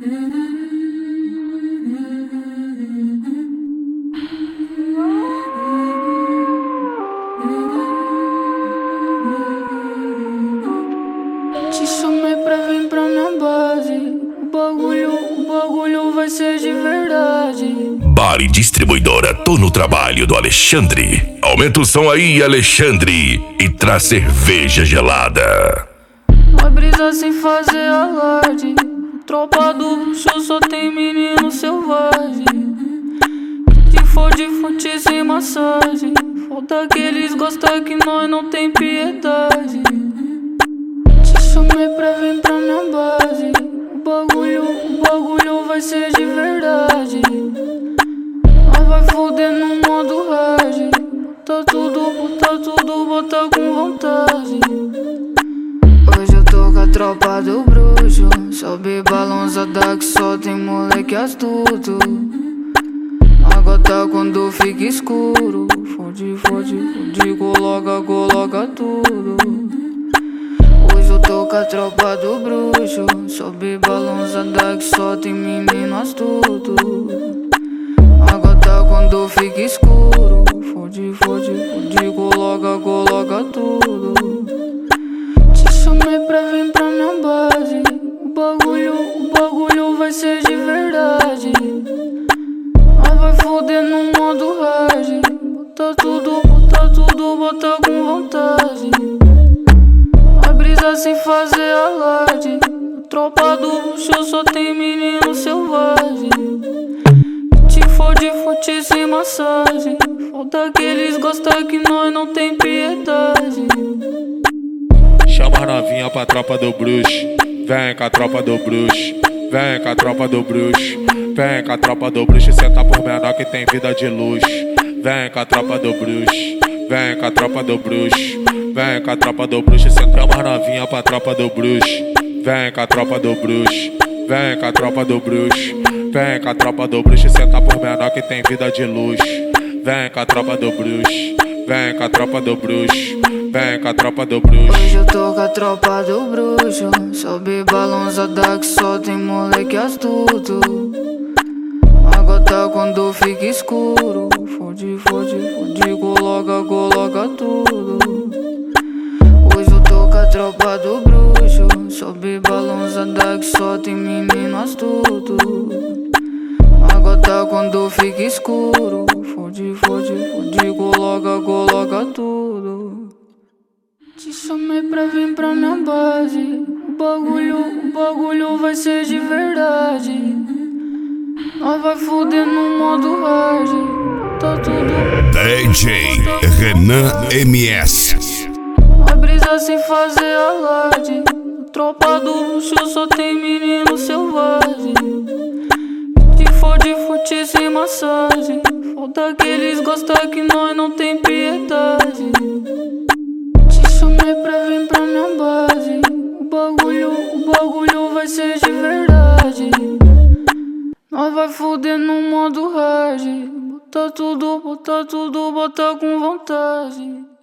Te chamei pra vir pra minha base. O bagulho vai ser de verdade. Bar e distribuidora Tô no Trabalho do Alexandre. Aumenta o som aí, Alexandre, e traz cerveja gelada. Vai brisar sem fazer alarde. Tropa do bruxo só tem menino selvagem. Se for de fonte sem massagem, falta que eles gostam que nós não tem piedade. Te chamei pra vir pra minha base. O bagulho vai ser de verdade. Nós vai foder no modo hard. Bota com vontade. Hoje eu tô com a tropa do bruxo. Sobe balançada que só tem moleque astuto. A gota quando fica escuro, fode, coloca tudo. Hoje eu tô com a tropa do bruxo. Sobe balançada que só tem menino astuto. A gota quando fica escuro, fode, coloca tudo. Te chamei pra vir pra minha base. O bagulho vai ser de verdade. Nós vai foder no modo hard. Bota com vontade. Vai brisar sem fazer alarde. Tropa do bruxo só tem menino selvagem. Te fode sem massagem. Falta que eles gostam que nós não tem piedade. Chama a novinha pra tropa do bruxo. Vem com a tropa do bruxo. Vem com a tropa do bruxo. Vem com a tropa do bruxo. Senta por menor que tem vida de luxo. Vem com a tropa do bruxo. Vem com a tropa do bruxo. Vem com a tropa do bruxo. Senta a novinha pra tropa do bruxo. Vem com a tropa do bruxo. Vem com a tropa do bruxo. Vem com a tropa do bruxo. Senta por menor que tem vida de luxo. Vem com a tropa do bruxo. Vem com a tropa do bruxo. Vem com a tropa do bruxo. Hoje eu tô com a tropa do bruxo. Sobe balançada que só tem moleque astuto. A gota quando fica escuro, fode, coloca tudo. Hoje eu tô com a tropa do bruxo. Sobe balançada que só tem menino astuto. A gota quando fica escuro, fode, coloca tudo. Te chamei pra vir pra minha base. O bagulho vai ser de verdade. Nós vai foder no modo hard. DJ Renan MS. Vai brisar sem fazer alarde. Tropa do bruxo só tem menino selvagem. Te fode sem massagem. Falta que eles gostam que nós não tem piedade. Te chamei pra vir pra minha base. O bagulho vai ser de verdade. Nós vai foder no modo hard. Bota com vontade.